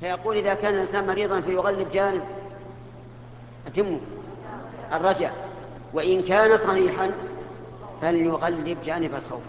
فيقول إذا كان الإنسان مريضا فيغلب جانب أتمه الرجاء، وإن كان صحيحا فليغلب جانب الخوف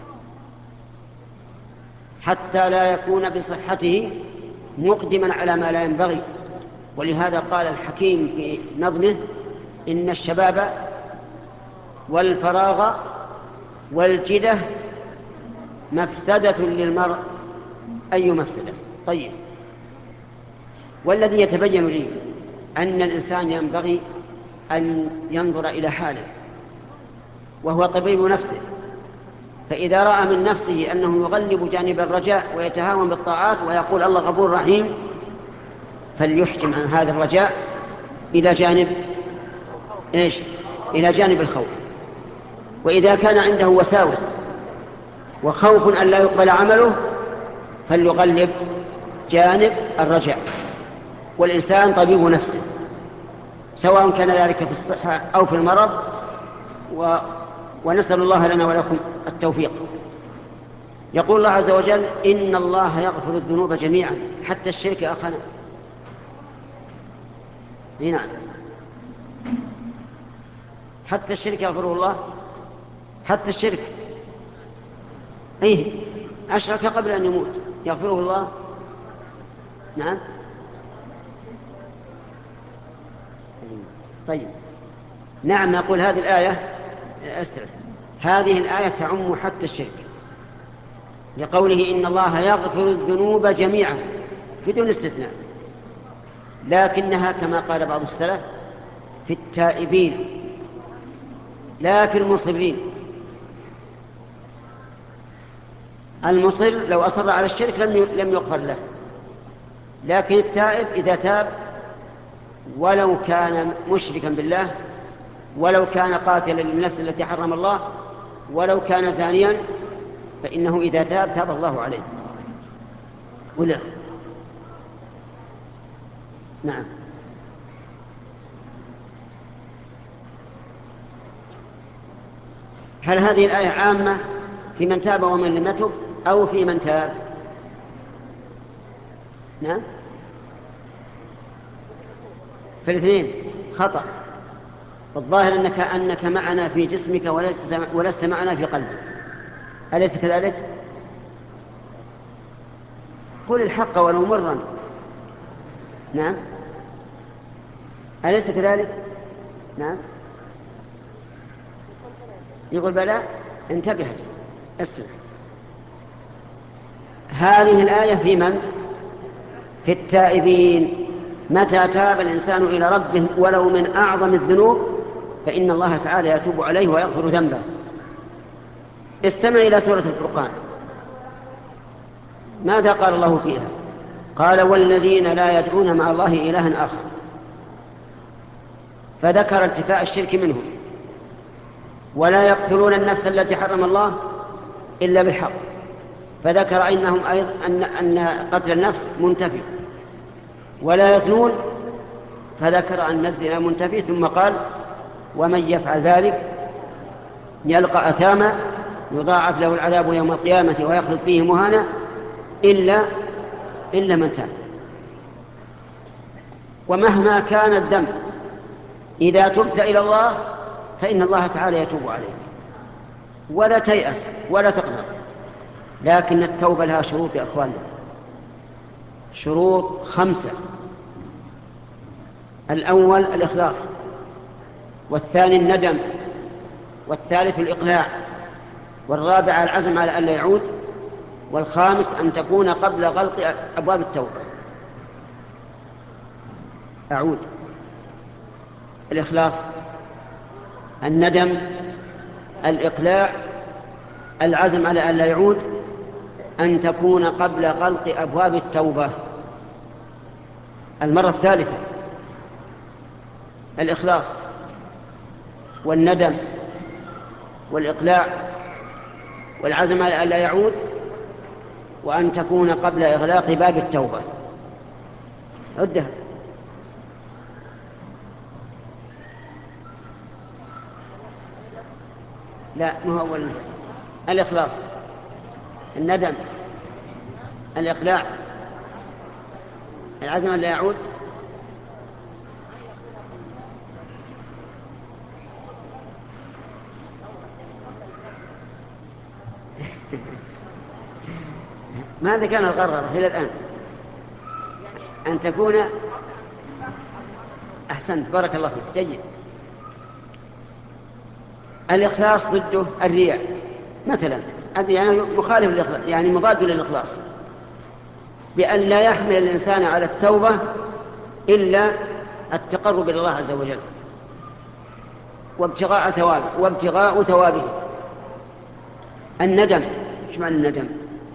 حتى لا يكون بصحته مقدما على ما لا ينبغي. ولهذا قال الحكيم في نظمه: إن الشباب والفراغ والجدة مفسدة للمرء، أي مفسدة. طيب، والذي يتبين لي أن الإنسان ينبغي أن ينظر إلى حاله، وهو طبيب نفسه، فإذا رأى من نفسه أنه يغلب جانب الرجاء ويتهاون بالطاعات ويقول الله غفور رحيم، فليحجم عن هذا الرجاء إلى جانب إيش؟ إلى جانب الخوف. وإذا كان عنده وساوس وخوف أن لا يقبل عمله فليغلب جانب الرجاء. والإنسان طبيب نفسه، سواء كان ذلك في الصحة أو في المرض، ونسأل الله لنا ولكم التوفيق. يقول الله عز وجل: إن الله يغفر الذنوب جميعا حتى الشرك أخنا. نعم، حتى الشرك يغفره الله، حتى الشرك أشرك قبل أن يموت يغفره الله. نعم. طيب، نعم، نقول هذه الآية هذه الآية تعم حتى الشرك، لقوله إن الله يغفر الذنوب جميعا بدون استثناء، لكنها كما قال بعض السلف في التائبين لا في المصرين. المصر لو أصر على الشرك لم يغفر له، لكن التائب إذا تاب ولو كان مشركا بالله، ولو كان قاتلا للنفس التي حرم الله، ولو كان زانيا، فإنه إذا تاب الله عليه. ولا نعم. هل هذه الآية عامة في من تاب ومن لم يتب أو في من تاب؟ نعم، في الاثنين خطأ. الظاهر أنك معنا في جسمك ولست معنا في قلبك، أليس كذلك؟ قل الحق ولو مرا. نعم، أليس كذلك؟ نعم، يقول بلى. انتبه، اسمع، هذه الآية في من؟ في التائبين. متى تاب الإنسان إلى ربه ولو من أعظم الذنوب فإن الله تعالى يتوب عليه ويغفر ذنبه. استمع إلى سورة الفرقان، ماذا قال الله فيها؟ قال: والذين لا يدعون مع الله إلها آخر، فذكر انتفاء الشرك منهم. ولا يقتلون النفس التي حرم الله إلا بالحق، فذكر أنهم أيضا أن قتل النفس منتفي. ولا يزنون، فذكر أن الزنا منتفي، ثم قال: ومن يفعل ذلك يلقى أثاما يضاعف له العذاب يوم القيامة ويخلد فيه مهانا إلا من تاب. ومهما كان الذنب إذا تبت إلى الله فإن الله تعالى يتوب عليك، ولا تيأس ولا تقنط. لكن التوبة لها شروط يا أخواننا، شروط 5: الأول الإخلاص، والثاني الندم، والثالث الإقلاع، والرابع العزم على أن لا يعود، والخامس أن تكون قبل غلق أبواب التوبة. أعود: الإخلاص، الندم، الإقلاع، العزم على أن لا يعود، أن تكون قبل غلق أبواب التوبة. المرة الثالثة: الإخلاص والندم والإقلاع والعزم على أن لا يعود، وأن تكون قبل إغلاق باب التوبة. عدها. لا، ما هو أول. الإخلاص، الندم، الإقلاع، العزم أن لا يعود. ماذا كان الغرر إلى الآن؟ أن تكون أحسنت، بارك الله فيك، جيد. الإخلاص ضده الرياء مثلا، يعني مخالف للإخلاص، يعني مضاد للإخلاص، بأن لا يحمل الإنسان على التوبة إلا التقرب إلى الله عز وجل وابتغاء ثوابه. الندم، ايش معنى الندم؟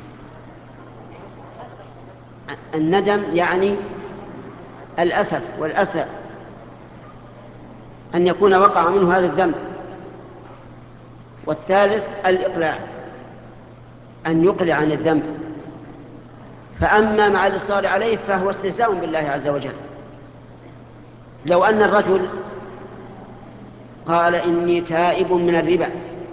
الندم يعني الأسف والأسى أن يكون وقع منه هذا الذنب. والثالث الإقلاع، أن يقلع عن الذنب. فأما مع الإصرار عليه فهو استهزاء بالله عز وجل. لو أن الرجل قال إني تائب من الربا،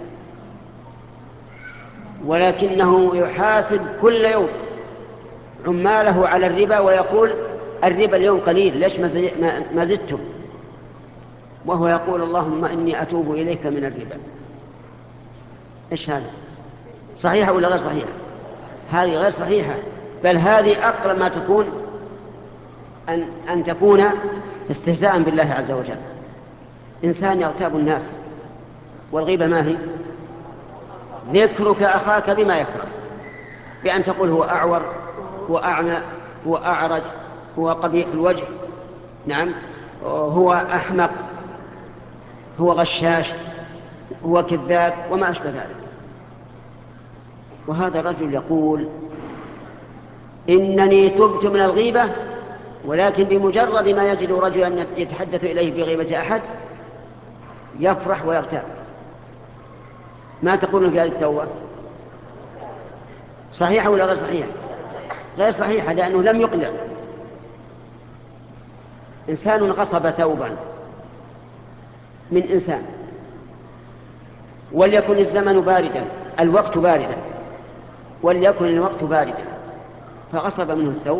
ولكنه يحاسب كل يوم عماله على الربا ويقول الربا اليوم قليل، ليش ما زدتم؟ وهو يقول اللهم إني أتوب إليك من الربا. إيش هذا؟ صحيحة ولا غير صحيحة؟ هذه غير صحيحة، بل هذه أقرب ما تكون أن تكون استهزاء بالله عز وجل. إنسان يغتاب الناس، والغيبة ما هي؟ ذكرك أخاك بما يكره، بأن تقول هو أعور، هو أعمى، هو أعرج، هو قبيح الوجه، نعم، هو أحمق، هو غشاش، هو كذاب، وما أشبه ذلك. وهذا الرجل يقول إنني تبت من الغيبة، ولكن بمجرد ما يجد رجلا يتحدث إليه بغيبة أحد يفرح ويغتاب. ما تقولون في هذه التوبة؟ صحيحة ولا غير صحيحة؟ غير صحيحة، لأنه لم يقلع. إنسان غصب ثوبا من إنسان، وليكن الزمن باردا، الوقت باردا، وليكن الوقت باردا، فغصب منه الثوب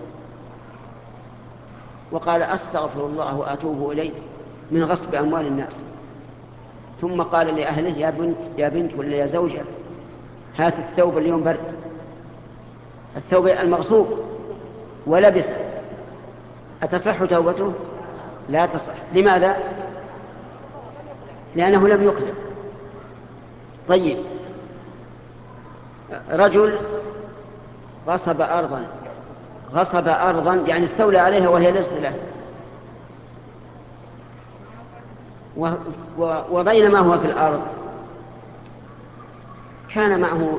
وقال أستغفر الله وأتوب إليه من غصب أموال الناس. ثم قال لأهله يا بنت ولا يا زوجة، هات الثوب اليوم برد، الثوب المغصوب ولبسه، أتصح توبته؟ لا تصح. لماذا؟ لأنه لم يقلع. طيب، رجل غصب أرضا يعني استولى عليها وهي ليست له، وبينما هو في الأرض كان معه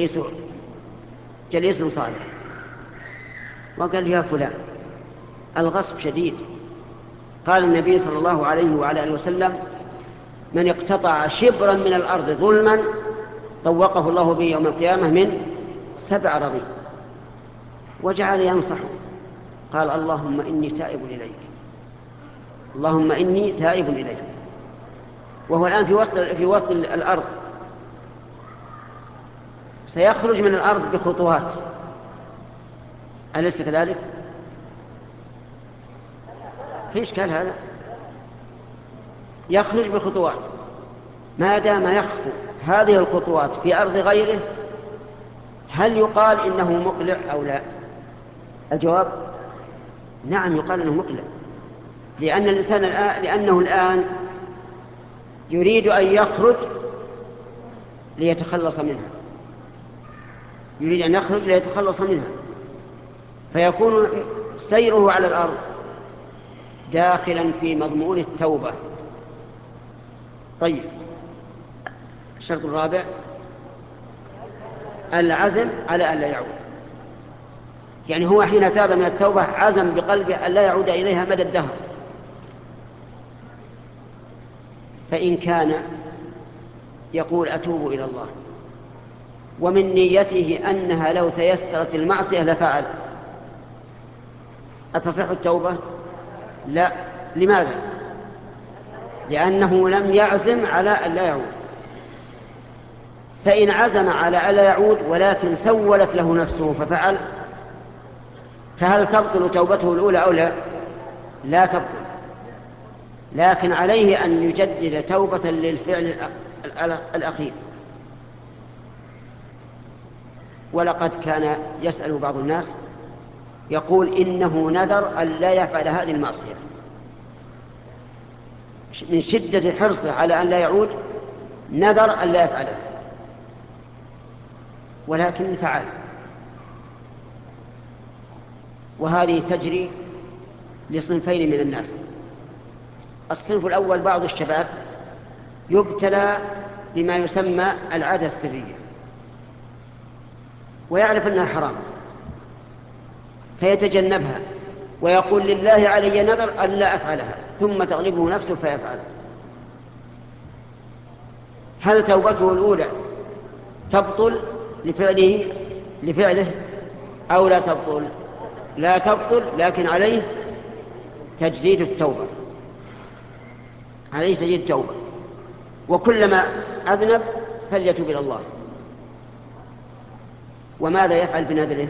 جليس صالح، وقال يا فلان الغصب شديد. قال النبي صلى الله عليه وعلى آله وسلم من اقتطع شبرا من الأرض ظلما طوقه الله به يوم القيامة من 7 أراضين. وجعل ينصح، قال اللهم إني تائب إليك، اللهم إني تائب إليك. وهو الآن في وسط الأرض، سيخرج من الأرض بخطوات، أليس كذلك؟ في إشكال هذا؟ يخرج بخطوات، ما دام يخطو هذه الخطوات في أرض غيره هل يقال إنه مقلع أو لا؟ الجواب نعم، يقال إنه مقلع، لأنه الآن يريد أن يخرج ليتخلص منها، يريد أن يخرج ليتخلص منها، فيكون سيره على الأرض داخلا في مضمون التوبة. طيب، الشرط الرابع العزم على أن لا يعود، يعني هو حين تاب من التوبة عزم بقلبه أن لا يعود إليها مدى الدهر. فإن كان يقول أتوب إلى الله ومن نيته أنها لو تيسرت المعصية لفعل، أتصح التوبة؟ لا. لماذا؟ لأنه لم يعزم على أن لا يعود. فإن عزم على أن لا يعود ولكن سولت له نفسه ففعل فهل تبطل توبته الأولى أو لا؟ لا تبطل، لكن عليه أن يجدد توبة للفعل الأخير. ولقد كان يسأل بعض الناس يقول إنه نذر أن لا يفعل هذه المعصية من شدة حرصه على أن لا يعود، نذر أن لا يفعله، ولكن فعل. وهذه تجري لصنفين من الناس. الصنف الأول بعض الشباب يبتلى بما يسمى العادة السرية، ويعرف أنها حرام فيتجنبها ويقول لله علي نذر أن لا أفعلها، ثم تغلبه نفسه فيفعل. هل توبته الأولى تبطل لفعله أو لا تبطل؟ لا تبطل، لكن عليه تجديد التوبة، عليه تجديد التوبة، وكلما أذنب فليتوب إلى الله. وماذا يفعل بنذره؟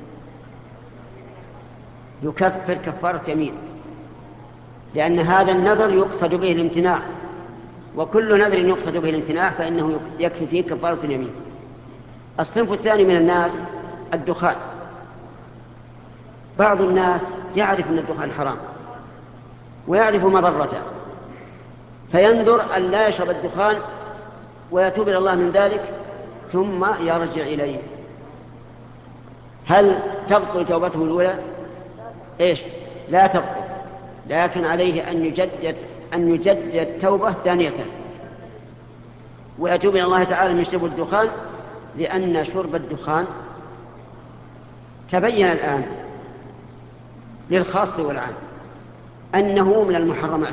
يكفر كفارة يمين، لأن هذا النذر يقصد به الامتناع، وكل نذر يقصد به الامتناع فإنه يكفي فيه كفارة يمين. الصنف الثاني من الناس الدخان. بعض الناس يعرف أن الدخان حرام ويعرف مضرته، فينذر أن لا يشرب الدخان ويتوب إلى الله من ذلك ثم يرجع إليه. هل تبطل توبته الأولى؟ إيش؟ لا تبطل، لكن عليه أن يجدد توبة ثانية ويتوب إلى الله تعالى من شرب الدخان، لأن شرب الدخان تبين الآن للخاص والعام أنه من المحرمات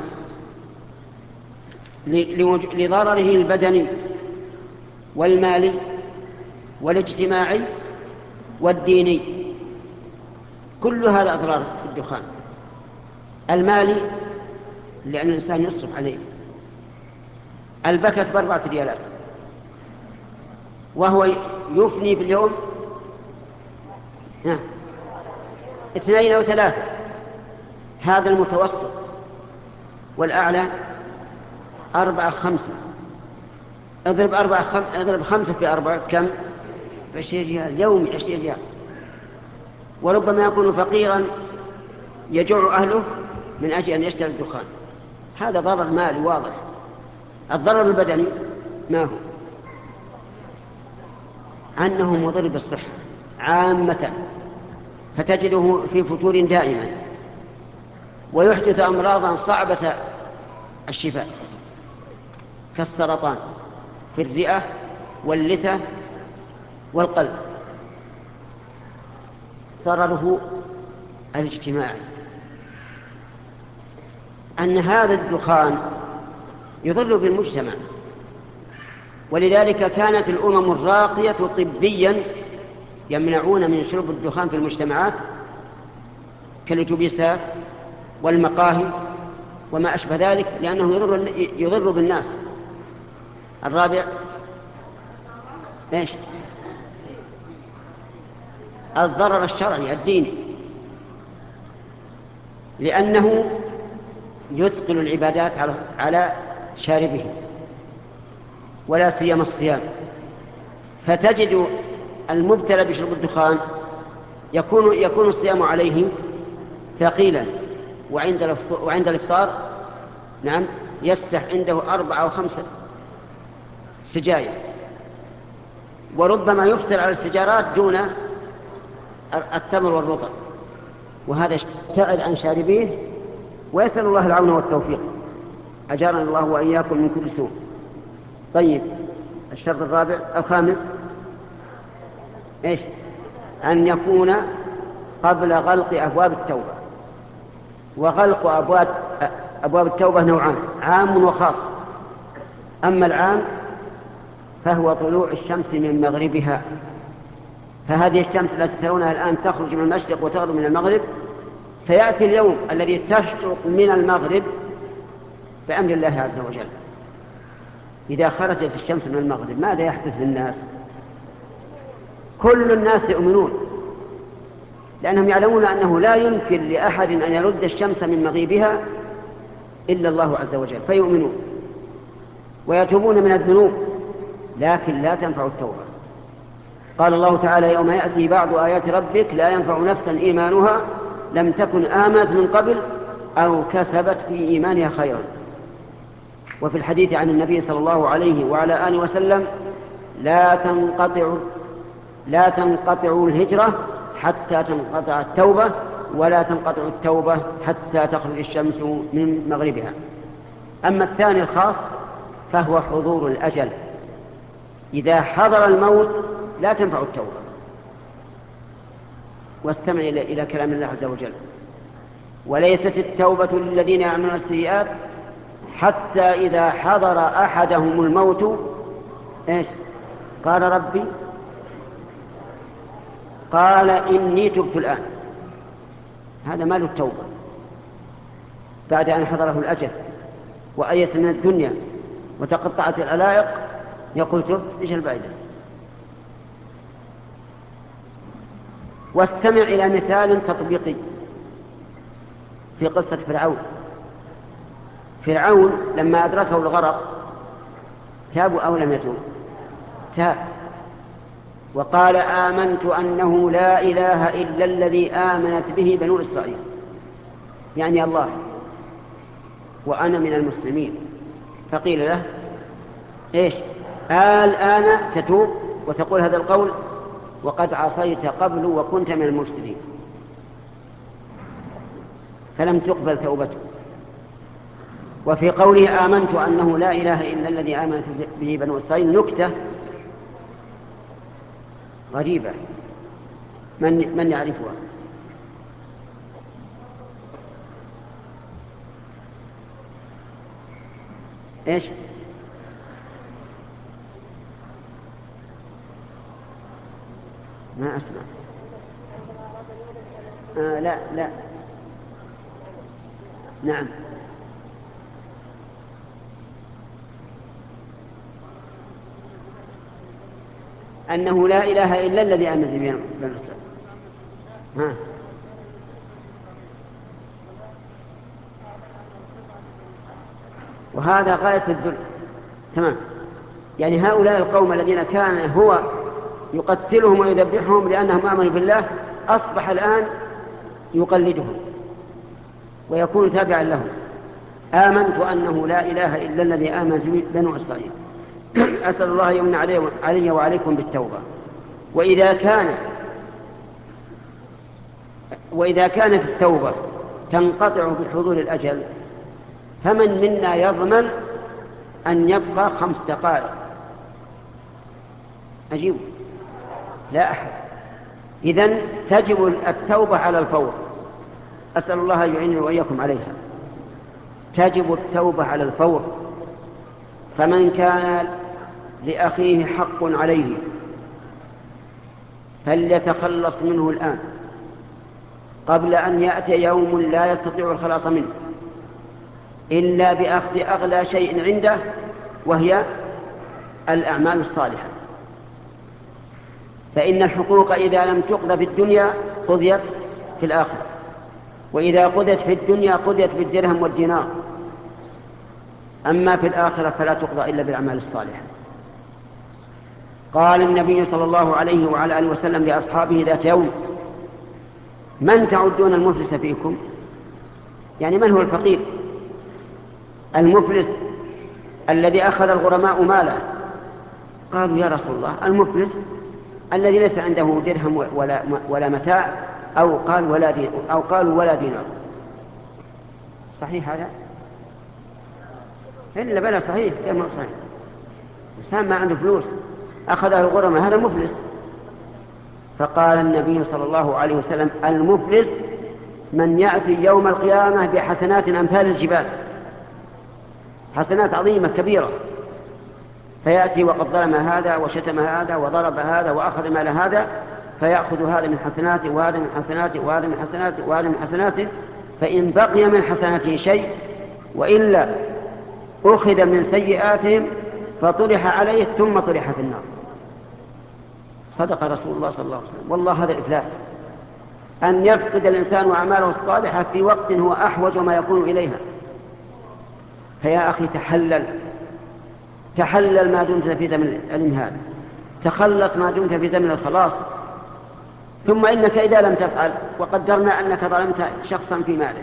لضرره البدني والمالي والاجتماعي والديني. كل هذا أضرار في الدخان. المالي لأن الإنسان يصرف عليه، البكت ب4 ريالات وهو يفني في اليوم 2 أو 3، هذا المتوسط، والأعلى 4 5. اضرب 5 في 4 كم؟ 20 ريال يومي، 20 ريال. وربما يكون فقيرا يجوع أهله من أجل أن يشتري الدخان. هذا ضرر مالي واضح. الضرر البدني ما هو؟ أنه مضر بالصحة عامة، فتجده في فتور دائما، ويحدث أمراضا صعبة الشفاء كالسرطان في الرئة واللثة والقلب. ضرره الاجتماعي أن هذا الدخان يضر بالمجتمع، ولذلك كانت الأمم الراقية طبيا يمنعون من شرب الدخان في المجتمعات كالاتوبيسات والمقاهي وما أشبه ذلك، لأنه يضر بالناس. الرابع إيش؟ الضرر الشرعي الديني، لأنه يثقل العبادات على شاربه، ولا سيما الصيام. فتجد المبتلى بشرب الدخان يكون الصيام عليه ثقيلا، وعند الإفطار نعم يستح عنده 4 أو 5 سجاير، وربما يفطر على السجارات دون التمر والرطب، وهذا يبتعد عن شاربيه، ويسأل الله العون والتوفيق، أجارنا الله وإياكم من كل سوء. طيب، الشرط الخامس إيش؟ أن يكون قبل غلق أبواب التوبة. وغلق أبواب التوبة نوعان: عام وخاص. أما العام فهو طلوع الشمس من مغربها، فهذه الشمس التي ترونها الآن تخرج من المشرق وتغرب من المغرب، سيأتي اليوم الذي تشرق من المغرب بأمر الله عز وجل. إذا خرجت الشمس من المغرب ماذا يحدث للناس؟ كل الناس يؤمنون، لأنهم يعلمون أنه لا يمكن لأحد أن يرد الشمس من مغيبها إلا الله عز وجل، فيؤمنون ويتوبون من الذنوب، لكن لا تنفع التوبة. قال الله تعالى: يوم يأتي بعض آيات ربك لا ينفع نفسا إيمانها لم تكن آمنت من قبل أو كسبت في إيمانها خيرا. وفي الحديث عن النبي صلى الله عليه وعلى آله وسلم: لا تنقطع الهجرة حتى تنقطع التوبة، ولا تنقطع التوبة حتى تخرج الشمس من مغربها. أما الثاني الخاص فهو حضور الأجل، إذا حضر الموت لا تنفع التوبة. واستمع إلى كلام الله عز وجل: وليست التوبة للذين يعملون السيئات حتى إذا حضر أحدهم الموت إيش؟ قال ربي، قال إني تبت الآن. هذا مال التوبة بعد أن حضره الأجل وأيس من الدنيا وتقطعت العلائق، يقول تبت. إيش الفائدة؟ واستمع إلى مثال تطبيقي في قصة فرعون لما أدركه الغرق تاب أو لم يتوب؟ تاب وقال: آمنت أنه لا إله إلا الذي آمنت به بنو إسرائيل، يعني الله، وأنا من المسلمين. فقيل له: إيش الآن تتوب وتقول هذا القول وقد عصيت قبل وكنت من المفسدين؟ فلم تقبل توبته. وفي قوله: آمنت أنه لا إله إلا الذي آمنت به بنو إسرائيل نكتة غريبة، من يعرفها؟ إيش؟ ما أسمع. لا نعم. أنه لا إله إلا الذي آمنت به بنو إسرائيل. وهذا غاية الذل. تمام. يعني هؤلاء القوم الذين كان هو يقتلهم ويذبحهم لأنهم آمنوا بالله أصبح الآن يقلدهم ويكون تابعا لهم. آمنت أنه لا إله إلا الذي آمنت به بنو إسرائيل. أسأل الله يمن علي وعليكم بالتوبة. وإذا كانت التوبة تنقطع بحضور الأجل، فمن منا يضمن أن يبقى 5 دقائق؟ أجيب: لا أحد. إذن تجب التوبة على الفور. أسأل الله يعينني وإياكم عليها. تجب التوبة على الفور. فمن كان لأخيه حق عليه فليتخلص منه الآن قبل أن يأتي يوم لا يستطيع الخلاص منه إلا بأخذ أغلى شيء عنده، وهي الأعمال الصالحة. فإن الحقوق إذا لم تقضى في الدنيا قضيت في الآخرة، وإذا قضيت في الدنيا قضيت بالدرهم والدينار. أما في الآخرة فلا تقضى إلا بالأعمال الصالحة. قال النبي صلى الله عليه وعلى آله وسلم لأصحابه ذات يوم: من تعدون المفلس فيكم؟ يعني من هو الفقير المفلس الذي أخذ الغرماء ماله؟ قالوا: يا رسول الله، المفلس الذي ليس عنده درهم ولا متاع، أو قالوا ولا دينار. صحيح هذا؟ إلا بلا صحيح. كيف ما صحيح؟ إنسان ما عنده فلوس أخذه الغرماء، هذا مفلس. فقال النبي صلى الله عليه وسلم: المفلس من يأتي يوم القيامة بحسنات أمثال الجبال، حسنات عظيمة كبيرة، فيأتي وقد ظلم هذا وشتم هذا وضرب هذا وأخذ مال هذا، فيأخذ هذا من حسناته وهذا من حسناته وهذا من حسناته وهذا من حسناته، فإن بقي من حسناته شيء وإلا أخذ من سيئاتهم فطرح عليه ثم طرح في النار. صدق رسول الله صلى الله عليه وسلم. والله هذا الإفلاس. أن يفقد الإنسان أعماله الصالحة في وقت هو أحوج ما يكون إليها. فيا أخي تحلل ما دمت في زمن الإمهال، تخلص ما دمت في زمن الخلاص. ثم إنك إذا لم تفعل وقدرنا أنك ظلمت شخصا في ماله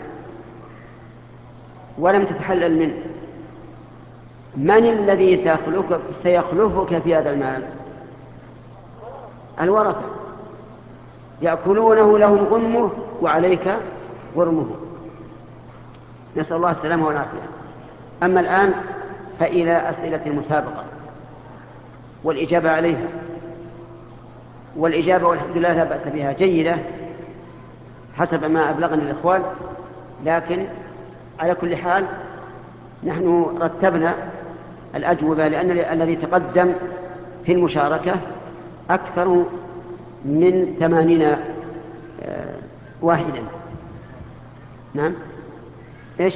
ولم تتحلل منه، من الذي سيخلفك في هذا المال؟ الورثة يأكلونه لهم غنمه وعليك غرمه. نسأل الله السلامة والعافية. أما الآن فإلى أسئلة المسابقة والإجابة عليها. والإجابة والحمد لله لا بأس بها، جيدة حسب ما أبلغني الإخوان، لكن على كل حال نحن رتبنا الأجوبة، لأن الذي تقدم في المشاركة أكثر من 80 واحدا. نعم، إيش؟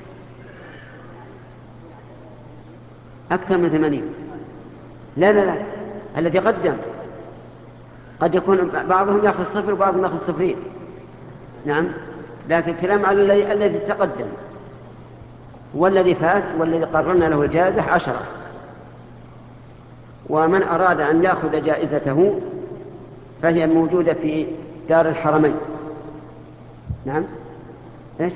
أكثر من 80. لا، الذي قدم قد يكون بعضهم يأخذ 0 وبعضهم يأخذ 0. نعم، لكن كلام على الذي تقدم، والذي فاز والذي قررنا له الجائزة 10. ومن أراد أن يأخذ جائزته فهي موجودة في دار الحرمين. نعم، إيش؟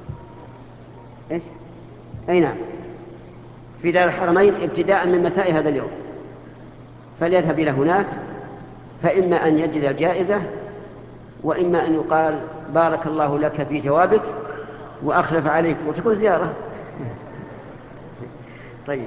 أي نعم، في دار الحرمين ابتداء من مساء هذا اليوم، فليذهب إلى هناك، فإما أن يجد الجائزة وإما أن يقال بارك الله لك في جوابك وأخلف عليك وتكون زيارة. طيب،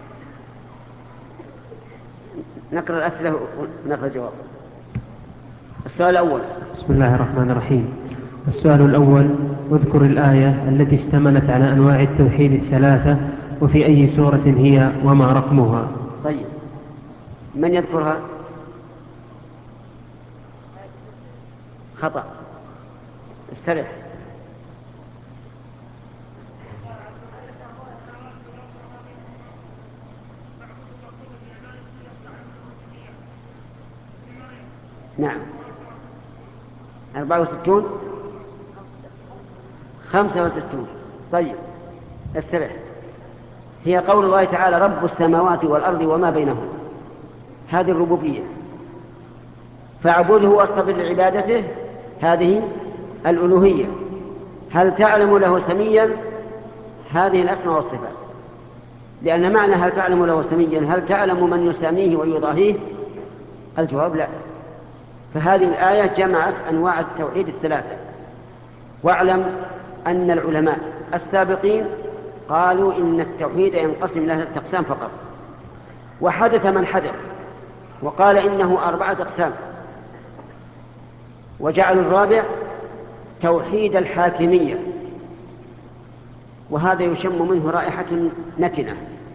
نقرأ الأسئلة ونقرأ الجواب. السؤال الأول. بسم الله الرحمن الرحيم. السؤال الأول: اذكر الآية التي اشتملت على أنواع التوحيد الثلاثة، وفي أي سورة هي وما رقمها؟ طيب، من يذكرها؟ خطأ، استرح. نعم، 64 65. طيب، استرح. هي قول الله تعالى رب السماوات والأرض وما بينهما، هذه الربوبية، فاعبده واصطبر لعبادته، هذه الألوهية. هل تعلم له سميا؟ هذه الأسماء والصفات. لأن معنى هل تعلم له سميا هل تعلم من يساميه ويضاهيه؟ الجواب لا. فهذه الآية جمعت أنواع التوحيد الثلاثة. واعلم أن العلماء السابقين قالوا إن التوحيد ينقسم إلى 3 أقسام فقط، وحدث من حدث وقال إنه 4 أقسام، وجعلوا الرابع توحيد الحاكمية، وهذا يشم منه رائحة نتنة.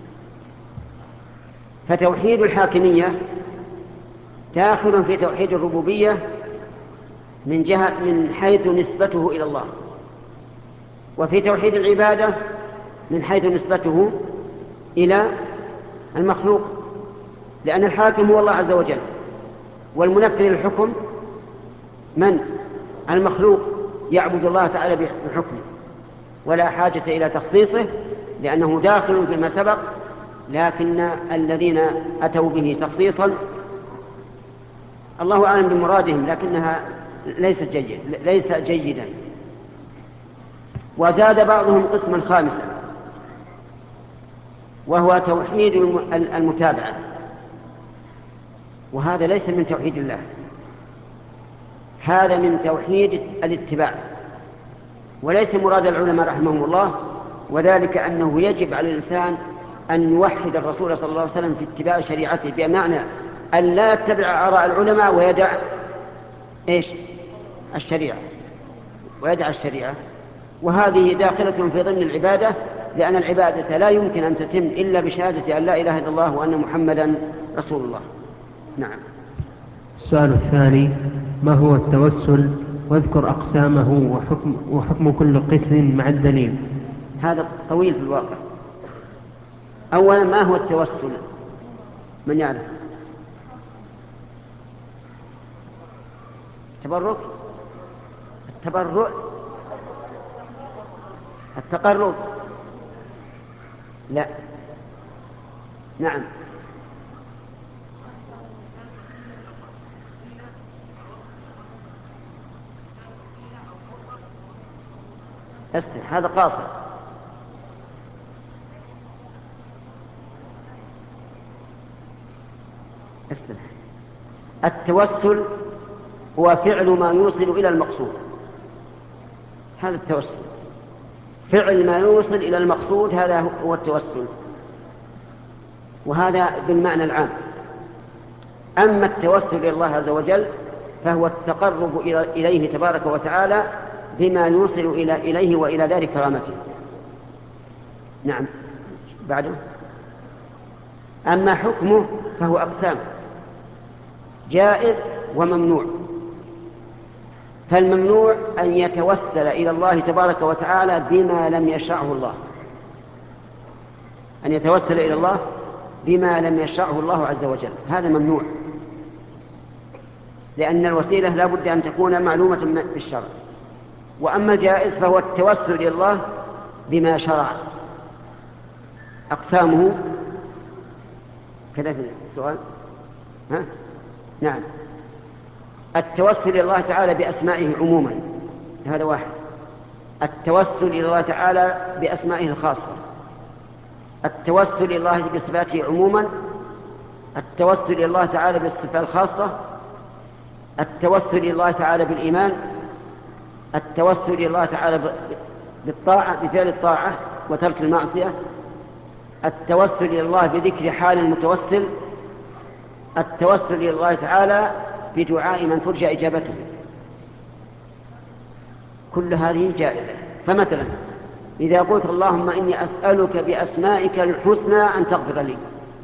فتوحيد الحاكمية داخل في توحيد الربوبية من حيث نسبته إلى الله، وفي توحيد العبادة من حيث نسبته إلى المخلوق، لأن الحاكم هو الله عز وجل، والمنفذ للحكم من؟ المخلوق، يعبد الله تعالى بحكمه ولا حاجة إلى تخصيصه لأنه داخل فيما سبق. لكن الذين أتوا به تخصيصا الله أعلم بمرادهم، لكنها ليس جيدا. وزاد بعضهم قسما خامسا وهو توحيد المتابعة، وهذا ليس من توحيد الله، هذا من توحيد الاتباع، وليس مراد العلماء رحمهم الله. وذلك أنه يجب على الإنسان أن يوحد الرسول صلى الله عليه وسلم في اتباع شريعته، بمعنى أن لا يتبع آراء العلماء ويدع الشريعة، وهذه داخلة في ضمن العبادة، لأن العبادة لا يمكن أن تتم إلا بشهادة أن لا إله إلا الله وأن محمدا رسول الله. نعم. السؤال الثاني: ما هو التوسل؟ واذكر أقسامه وحكم كل قسم مع الدليل. هذا طويل في الواقع. أولا، ما هو التوسل؟ من يعرف؟ تبرك؟ التبرع، التقرب، لا. نعم. هذا قاصر. استمع. التوسل هو فعل ما يوصل إلى المقصود، هذا التوسل، فعل ما يوصل إلى المقصود، هذا هو التوسل، وهذا بالمعنى العام. أما التوسل إلى الله عز وجل فهو التقرب إليه تبارك وتعالى بما يوصل إليه وإلى دار كرامته. نعم. بعده. أما حكمه فهو أقسام: جائز وممنوع. فالممنوع أن يتوسل إلى الله تبارك وتعالى بما لم يشرعه الله، أن يتوسل إلى الله بما لم يشرعه الله عز وجل، هذا ممنوع، لأن الوسيلة لا بد أن تكون معلومة بالشرع. وأما الجائز فهو التوسل إلى الله بما شرع. أقسامه كذا في السؤال. ها؟ نعم. التوسل إلى الله تعالى بأسمائه عموما، هذا واحد. التوسل إلى الله تعالى بأسمائه الخاصة، التوسل إلى الله بصفاته عموما، التوسل إلى الله تعالى بالصفات الخاصة، التوسل إلى الله تعالى بالإيمان، التوسل إلى الله تعالى بالطاعة، بفعل الطاعة وترك المعصية، التوسل إلى الله بذكر حال المتوسل، التوسل إلى الله تعالى بدعاء من ترجى إجابته. كل هذه جائزة. فمثلا إذا قلت اللهم إني أسألك بأسمائك الحسنى أن تغفر لي،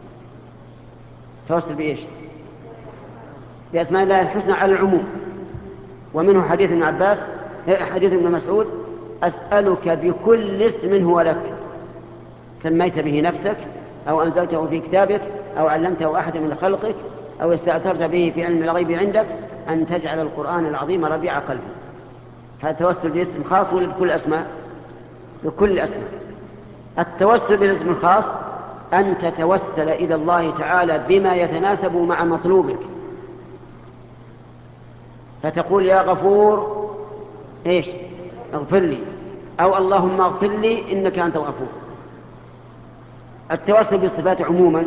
توسل بإيش؟ بأسماء الله الحسنى على العموم. ومنه حديث ابن عباس، حديث ابن مسعود: أسألك بكل اسم هو لك سميت به نفسك أو أنزلته في كتابك أو علمته أحد من خلقك أو استأثرت به في علم الغيب عندك أن تجعل القرآن العظيم ربيع قلبي. هذا توسل باسم خاص ولا بكل أسماء؟ بكل أسماء. التوسل بالاسم الخاص أن تتوسل إلى الله تعالى بما يتناسب مع مطلوبك، فتقول يا غفور إيش؟ اغفر لي، أو اللهم اغفر لي إنك أنت الغفور. التوسل بالصفات عموما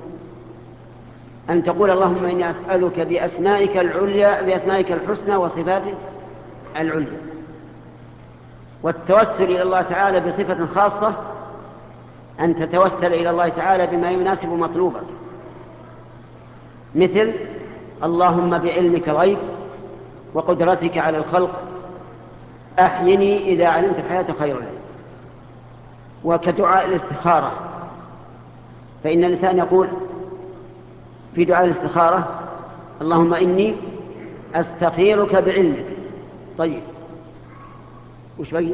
أن تقول اللهم إني أسألك بأسمائك العليا، بأسمائك الحسنى وصفاتك العليا. والتوسل إلى الله تعالى بصفة خاصة أن تتوسل إلى الله تعالى بما يناسب مطلوبك، مثل اللهم بعلمك الغيب وقدرتك على الخلق أحيني إذا علمت الحياة خير لي. وكدعاء الاستخارة، فإن الإنسان يقول في دعاء الاستخارة اللهم إني أستخيرك بعلمك. طيب وش بقي؟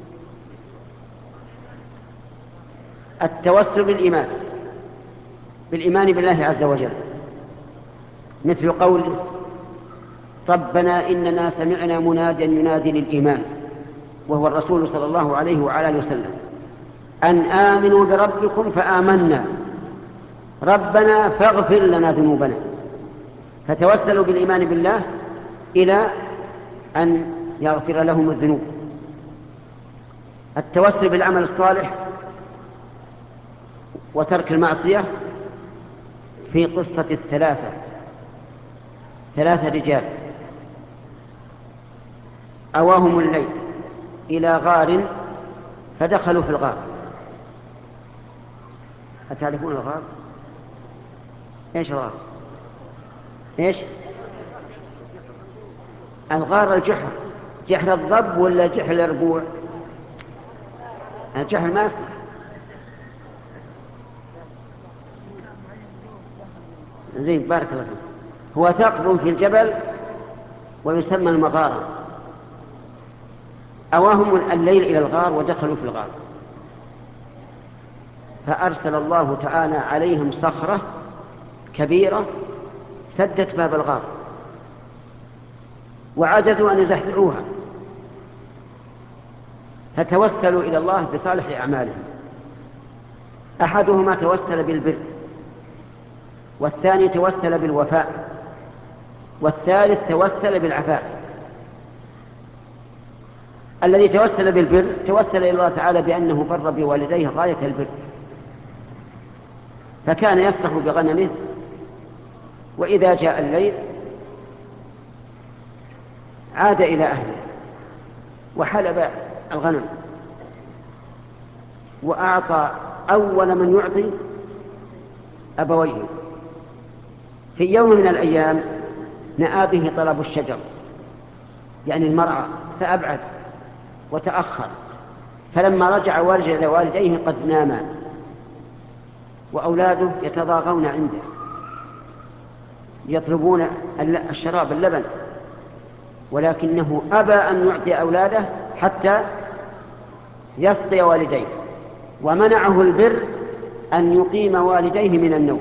التوسل بالإيمان بالله عز وجل، مثل قوله ربنا إننا سمعنا مناديا ينادي للإيمان، وهو الرسول صلى الله عليه وعلى آله وسلم، أن آمنوا بربكم فآمنا ربنا فاغفر لنا ذنوبنا. فتوسلوا بالإيمان بالله إلى أن يغفر لهم الذنوب. التوسل بالعمل الصالح وترك المعصية في قصة ثلاثة رجال أواهم الليل إلى غار فدخلوا في الغار. أتعرفون الغار؟ إيش الغار؟ إيش؟ الغار الجحر، جحر الضب ولا جحر الربوع؟ الجحر ما يصلح. زين بارك الله فيك. هو ثقب في الجبل ويسمى المغارة. أواهم الليل إلى الغار ودخلوا في الغار، فأرسل الله تعالى عليهم صخرة كبيرة سدت باب الغار وعجزوا أن يزحزحوها، فتوسلوا إلى الله بصالح أعمالهم. أحدهما توسل بالبر، والثاني توسل بالوفاء، والثالث توسل بالعفاف. الذي توسل بالبر توسل إلى الله تعالى بأنه بر بوالديه غاية البر، فكان يسرح بغنمه، وإذا جاء الليل عاد إلى أهله وحلب الغنم، وأعطى أول من يعطي أبويه. في يوم من الأيام نأى به طلب الشجر، يعني المرعى، فأبعد وتأخر، فلما رجع وجد والديه قد ناما وأولاده يتضاغون عنده يطلبون الشراب اللبن، ولكنه أبى أن يعطي أولاده حتى يسقي والديه، ومنعه البر أن يقيم والديه من النوم.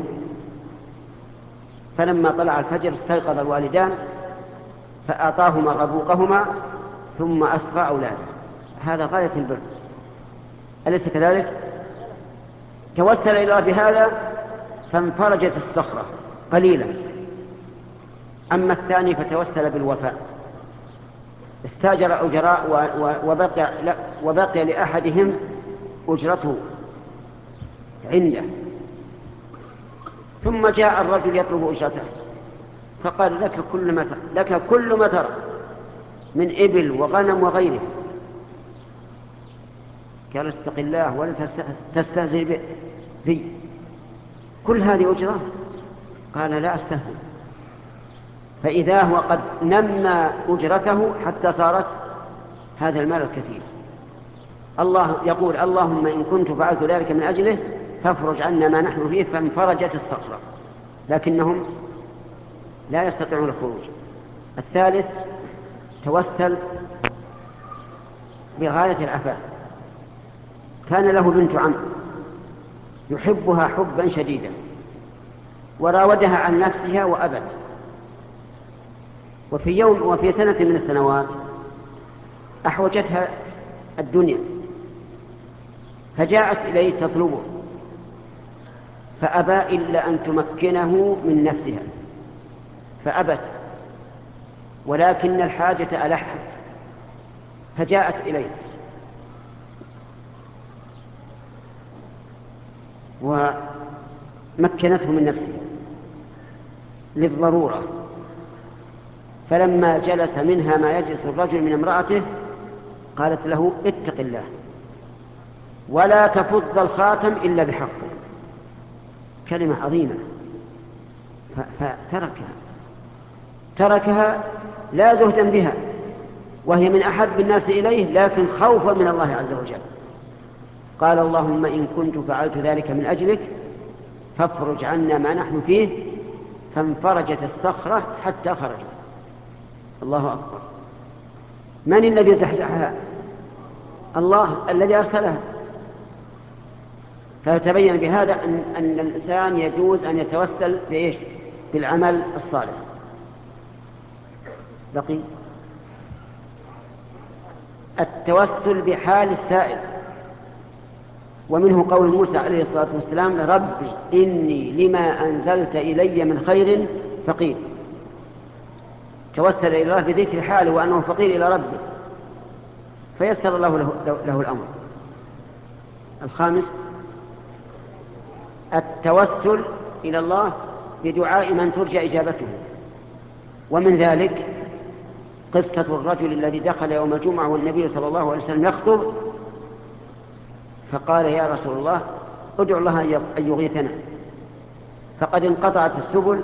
فلما طلع الفجر استيقظ الوالدان فأعطاهما غبوقهما ثم أسقى أولاده. هذا غاية البر، أليس كذلك؟ توسل إلى الله بهذا فانفرجت الصخرة قليلا. أما الثاني فتوسل بالوفاء، استاجر أجراء وبقي لأحدهم أجرته عنده، ثم جاء الرجل يطلب أجرته فقال لك كل ما ترى من إبل وغنم وغيره. قال اتق الله ولا تستهزئ بي، كل هذه أجرة؟ قال لا أستهزئ. فإذا هو قد نمى أجرته حتى صارت هذا المال الكثير. الله يقول اللهم إن كنت فعلت ذلك من أجله فافرج عنا ما نحن فيه، فانفرجت الصخرة، لكنهم لا يستطيعون الخروج. الثالث توسل بغاية العفاف. كان له بنت عم يحبها حبا شديدا وراودها عن نفسها وأبت، وفي سنة من السنوات أحوجتها الدنيا فجاءت إليه تطلبه، فأبى إلا أن تمكنه من نفسها فأبت، ولكن الحاجة ألحت فجاءت إليه ومكنته من نفسه للضرورة. فلما جلس منها ما يجلس الرجل من امرأته قالت له اتق الله ولا تفض الخاتم إلا بحقه. كلمة عظيمة، فتركها لا زهدا بها، وهي من أحب الناس إليه، لكن خوفا من الله عز وجل. قال اللهم إن كنت فعلت ذلك من أجلك فافرج عنا ما نحن فيه، فانفرجت الصخرة حتى خرجت. الله أكبر. من الذي زحزحها؟ الله الذي أرسلها. فتبين بهذا أن الإنسان يجوز أن يتوسل بإيش؟ بالعمل الصالح. بقي التوسل بحال السائل، ومنه قول موسى عليه الصلاة والسلام ربي إني لما أنزلت إلي من خير فقير. توسل إلى الله بذكر حاله وأنه فقير إلى ربه فيسر الله له الأمر. الخامس التوسل إلى الله بدعاء من ترجى إجابته، ومن ذلك قصة الرجل الذي دخل يوم الجمعة والنبي صلى الله عليه وسلم يخطب فقال يا رسول الله ادعو الله أن يغيثنا فقد انقطعت السبل،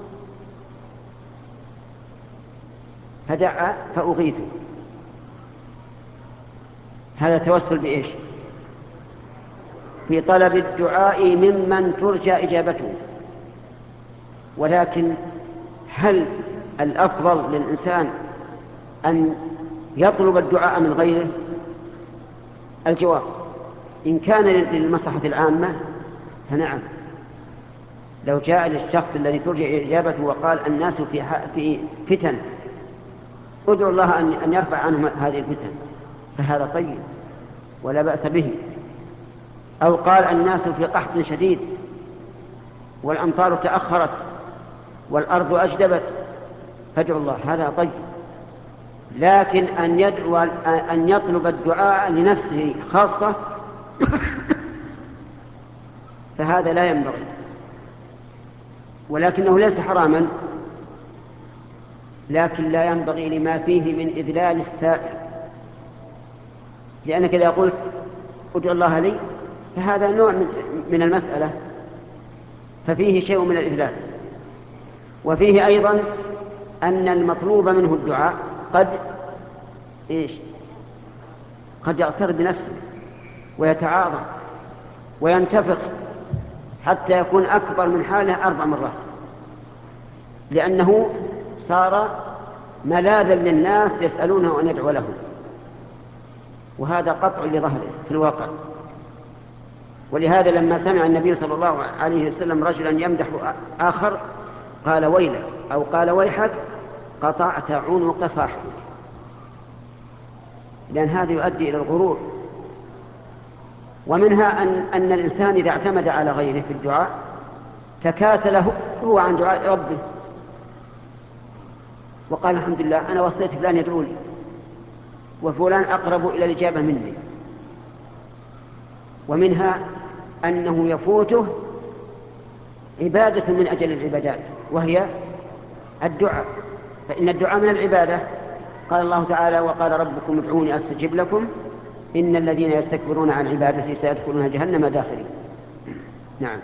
فدعا فأغيثوا. هذا توسل بإيش؟ في طلب الدعاء ممن ترجى إجابته. ولكن هل الأفضل للإنسان أن يطلب الدعاء من غيره؟ الجواب إن كان للمصلحة العامة فنعم. لو جاء للشخص الذي ترجى إجابته وقال الناس في فتن ادعو الله أن يرفع عنهم هذه الفتن فهذا طيب، ولا بأس به. أو قال الناس في قحط شديد والأمطار تأخرت والأرض أجدبت فادعوا الله، هذا طيب. لكن أن يطلب الدعاء لنفسه خاصة فهذا لا ينبغي، ولكنه ليس حراما، لكن لا ينبغي لما فيه من إذلال السائل. لأنك إذا قلت ادعو الله لي فهذا نوع من المسألة، ففيه شيء من الإذلال. وفيه أيضا أن المطلوب منه الدعاء قد يغتر بنفسه ويتعاظم وينتفق حتى يكون أكبر من حاله 4 مرات، لأنه صار ملاذا للناس يسألونه أن يدعو لهم، وهذا قطع لظهره في الواقع. ولهذا لما سمع النبي صلى الله عليه وسلم رجلا يمدح آخر قال ويلك أو قال ويحك قطعت عنق صاحبك، لأن هذا يؤدي إلى الغرور. ومنها أن الإنسان إذا اعتمد على غيره في الدعاء تكاسل هو عن دعاء ربه وقال الحمد لله أنا وصيت فلان يدعو لي وفلان أقرب إلى الإجابة مني. ومنها أنه يفوته عبادة من أجل العبادات وهي الدعاء، فإن الدعاء من العبادة. قال الله تعالى وقال ربكم ادعوني أستجب لكم إن الذين يستكبرون عن عبادتي سيدخلون جهنم داخلين. نعم.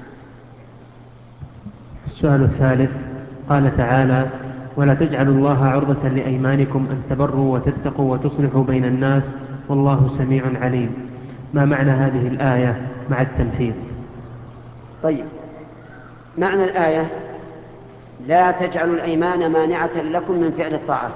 السؤال الثالث قال تعالى ولا تجعلوا الله عرضة لأيمانكم أن تبروا وتتقوا وتصلحوا بين الناس والله سميع عليم. ما معنى هذه الآية مع التنفيذ؟ طيب، معنى الآية لا تجعلوا الأيمان مانعة لكم من فعل الطاعات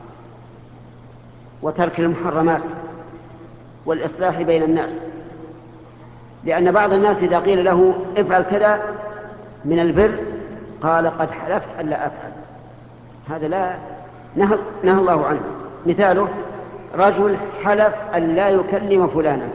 وترك المحرمات والإصلاح بين الناس، لأن بعض الناس إذا قيل له افعل كذا من البر قال قد حلفت ألا أفعل، هذا لا نهى الله عنه. مثاله رجل حلف أن لا يكلم فلانا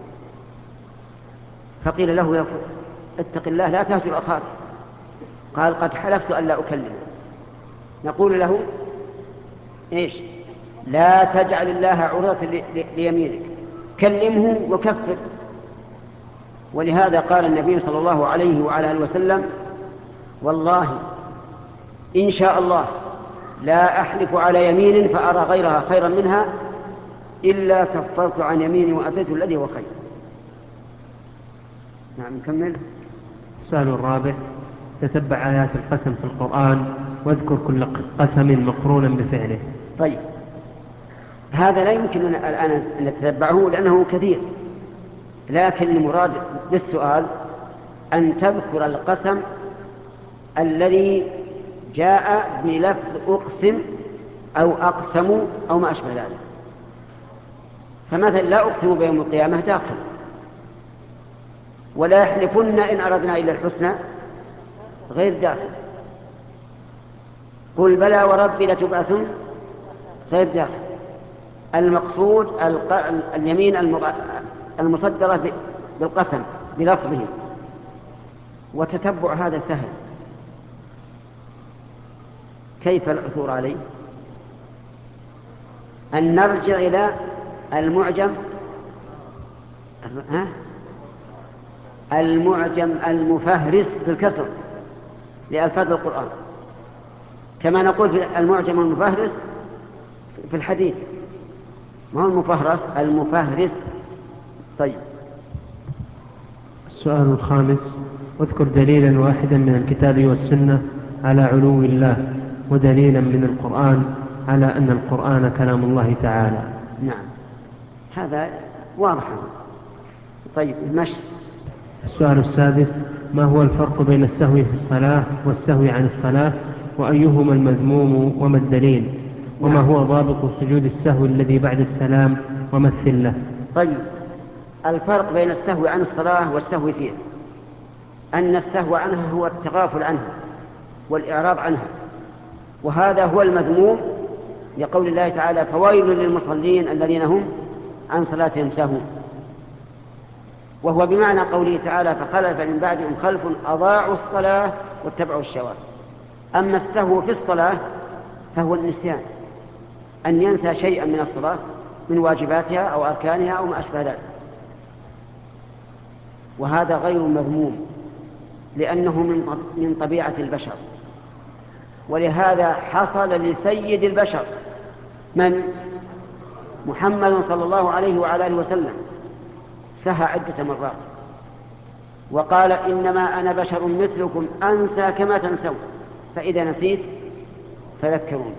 فقيل له يا اتق الله لا تهجر أخاك، قال قد حلفت أن لا أكلمه، نقول له إيش؟ لا تجعل الله عرضة ليمينك، كلمه وكفر. ولهذا قال النبي صلى الله عليه وعلى آله وسلم والله إن شاء الله لا أحلف على يمين فأرى غيرها خيرا منها إلا كفرت عن يميني وأتيت الذي هو خير. نعم نكمل. السؤال الرابع تتبع آيات القسم في القرآن واذكر كل قسم مقرونا بفعله. طيب، هذا لا يمكن الآن أن نتتبعه لأنه كثير، لكن المراد بالسؤال أن تذكر القسم الذي جاء بلفظ أقسم أو أقسم أو ما أشبه ذلك. فمثلا لا أقسم بيوم القيامة داخل، ولا يحلفن إن أردنا إلا الحسنى غير داخل، قل بلى وربي لتبعثن غير داخل. المقصود اليمين المصدرة بالقسم بلفظه، وتتبع هذا سهل. كيف العثور عليه؟ أن نرجع إلى المعجم المفهرس بالكسر لألفاظ القرآن، كما نقول في المعجم المفهرس في الحديث، ما هو المفهرس؟ المفهرس. طيب. السؤال الخامس اذكر دليلا واحدا من الكتاب والسنة على علو الله ودليلا من القرآن على أن القرآن كلام الله تعالى. نعم، هذا واضح. طيب ماشي. السؤال السادس ما هو الفرق بين السهو في الصلاة والسهو عن الصلاة وأيهما المذموم وما الدليل؟ وما هو ضابط سجود السهو الذي بعد السلام ومثل له؟ طيب، الفرق بين السهو عن الصلاة والسهو فيه أن السهو عنها هو التغافل عنها والإعراض عنها، وهذا هو المذموم لقول الله تعالى فويل للمصلين الذين هم عن صلاتهم ساهون. وهو بمعنى قوله تعالى فخلف من بعدهم خلف أضاعوا الصلاة واتبعوا الشهوات. أما السهو في الصلاة فهو النسيان، أن ينسى شيئا من الصلاة من واجباتها أو أركانها أو ما أشبه ذلك، وهذا غير مذموم لأنه من طبيعة البشر. ولهذا حصل لسيد البشر من محمد صلى الله عليه وعلى آله وسلم سهى عدة مرات وقال إنما أنا بشر مثلكم أنسى كما تنسون فإذا نسيت فذكروني.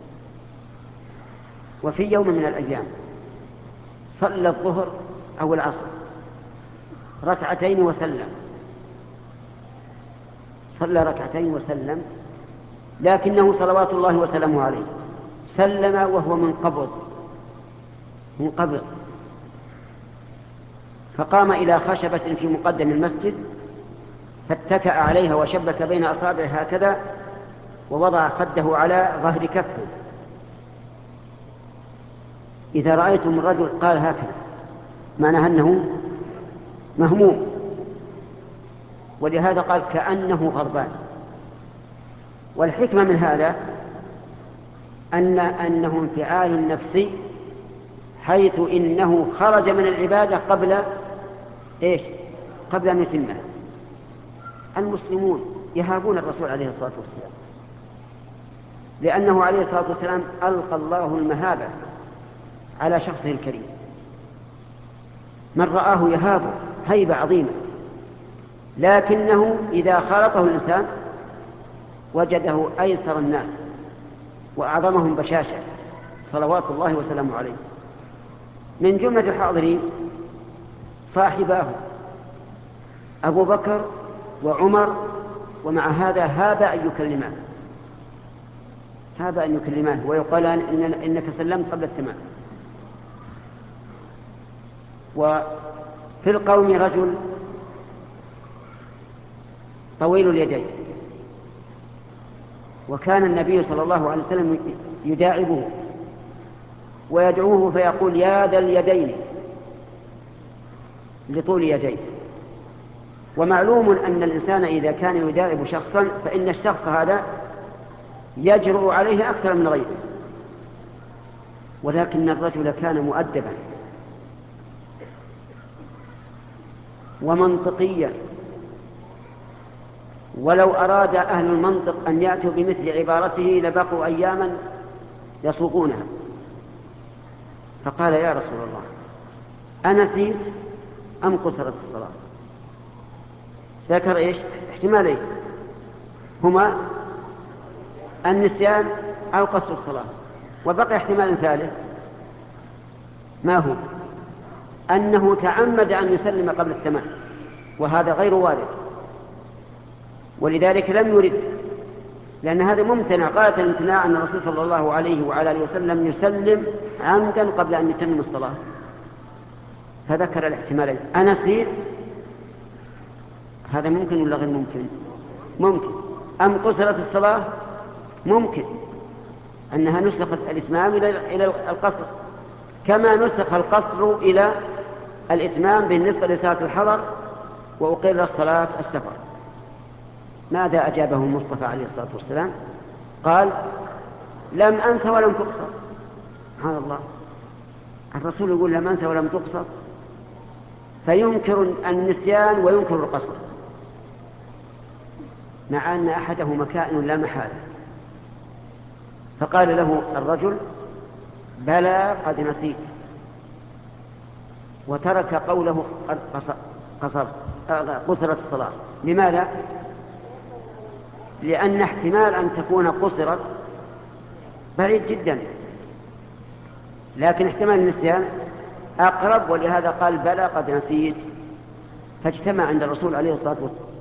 وفي يوم من الأيام صلى الظهر أو العصر ركعتين وسلم، صلى ركعتين وسلم، لكنه صلوات الله وسلامه عليه سلم وهو منقبض، فقام إلى خشبة في مقدم المسجد فاتكأ عليها وشبك بين أصابعه هكذا ووضع خده على ظهر كفه. إذا رأيتم الرجل قال هكذا معناها أنه مهموم، ولهذا قال كأنه غضبان. والحكمة من هذا أنه انفعال نفسي، حيث إنه خرج من العبادة قبل أن يتمها. المسلمون يهابون الرسول عليه الصلاة والسلام لأنه عليه الصلاة والسلام ألقى الله المهابة على شخصه الكريم، من رآه يهابه هيبة عظيمة، لكنه إذا خالطه الإنسان وجده أيسر الناس وأعظمهم بشاشة صلوات الله وسلامه عليه. من جملة الحاضرين صاحباه أبو بكر وعمر، ومع هذا هاب أن يكلماه ويقال إنك سلمت قبل التمام. وفي القوم رجل طويل اليدين، وكان النبي صلى الله عليه وسلم يداعبه ويدعوه فيقول يا ذا اليدين لطول يديه. ومعلوم أن الإنسان إذا كان يداعب شخصا فإن الشخص هذا يجرؤ عليه أكثر من غيره، ولكن الرجل كان مؤدبا ومنطقيا، ولو أراد أهل المنطق أن يأتوا بمثل عبارته لبقوا أياما يصوغونها. فقال يا رسول الله أنسيت أم قصرت الصلاة؟ ذكر احتمالين هما النسيان أو قصر الصلاة، وبقي احتمال ثالث، ما هو؟ أنه تعمد أن يسلم قبل التمام، وهذا غير وارد، ولذلك لم يرد، لأن هذا ممتنع غاية الامتناع أن الرسول صلى الله عليه وعلى آله وسلم يسلم عمدا قبل أن يتمم الصلاة. فذكر الاحتمالين أنسيت، هذا ممكن ولا غير ممكن؟ ممكن. أم قصرت الصلاة؟ ممكن أنها نسخت الإتمام إلى القصر، كما نسخ القصر إلى الإتمام بالنسبة لصلاة الحضر وأقر الصلاة السفر. ماذا أجابه المصطفى عليه الصلاة والسلام؟ قال لم أنس ولم تقصر. سبحان الله، الرسول يقول لم أنس ولم تقصر، فينكر النسيان وينكر القصر، مع أن أحدهما كائن لا محالة. فقال له الرجل بلى قد نسيت، وترك قوله قصرت الصلاة. لماذا؟ لأن احتمال أن تكون قصرت بعيد جدا، لكن احتمال النسيان أقرب، ولهذا قال بلى قد نسيت. فاجتمع عند الرسول عليه الصلاة